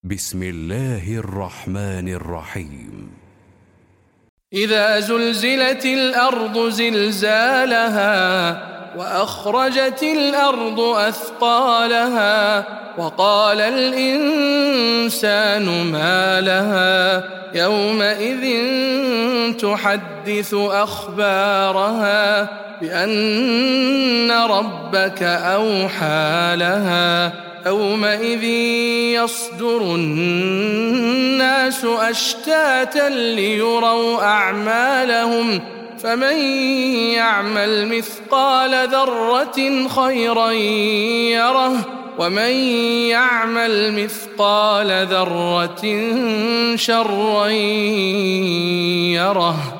بسم الله الرحمن الرحيم. إذا زلزلت الأرض زلزالها وأخرجت الأرض أثقالها وقال الإنسان ما لها يومئذ تحدث أخبارها بأن ربك أوحى لها يومئذ يصدر الناس أشتاتا ليروا أعمالهم فمن يعمل مثقال ذرة خيرا يره ومن يعمل مثقال ذرة شرا يره.